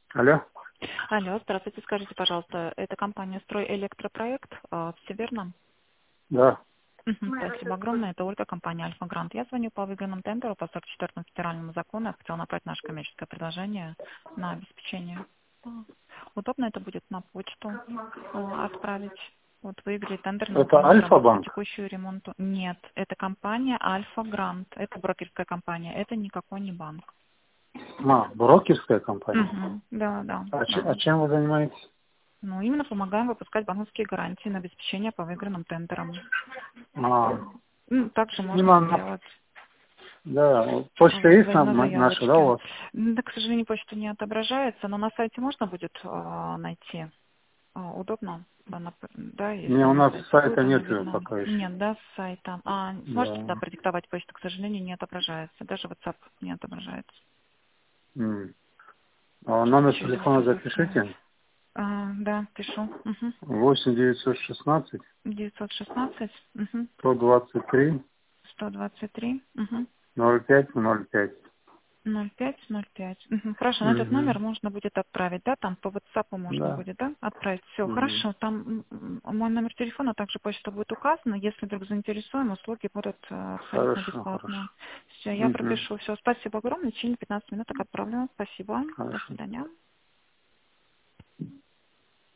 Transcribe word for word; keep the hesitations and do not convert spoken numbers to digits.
Алло? Алло, здравствуйте, скажите, пожалуйста, это компания «Стройэлектропроект», а, все верно? Да. Мгм, спасибо огромное, это Ольга, компания «Альфа Грант». Я звоню по выигранному тендеру по сорок четвёртому федеральному закону, я хотела направить наше коммерческое предложение на обеспечение. А, Удобно это будет на почту а, отправить? Вот выиграли тендер на Это выполнение работ по Альфа-банк? текущему ремонту. Нет, это компания «Альфа Грант», это брокерская компания, это никакой не банк. А, брокерская компания. Мгм, да, да, А, че- да. а чем вы занимаетесь? Ну, именно помогаем выпускать банковские гарантии на обеспечение по выигранным тендерам. А, Ну, также можно именно на... сделать Да, вот почта в- есть в- на, на на- наша, да, у заявочке. вас? М, Да, к сожалению, почта не отображается, но на сайте можно будет а, найти. А, удобно, да, нап- да, Не, если у на нас сайте сайта будет, оно нет его видно. пока еще. Нет, да, с сайта. А сможете, да, Да. продиктовать почту, к сожалению, не отображается. Даже WhatsApp не отображается. М. А номер Через телефона видеосвязь. запишите. А, да, пишу. Угу. восемь девятьсот шестнадцать девятьсот шестнадцать, угу. сто двадцать три сто двадцать три, угу. ноль пять ноль пять. ноль пять ноль пять. Мгм. Хорошо, на этот номер Угу. можно будет отправить, да? Там по WhatsApp можно Да. будет, да, отправить. Все, Угу. хорошо. Там м, м, мой номер телефона, также почта будет указана. Если вдруг заинтересуем, услуги будут э, абсолютно Хорошо, хорошо. бесплатные. Все, я Угу. пропишу. Все, спасибо огромное. В течение пятнадцати минут отправлю. Спасибо. До Хорошо. свидания.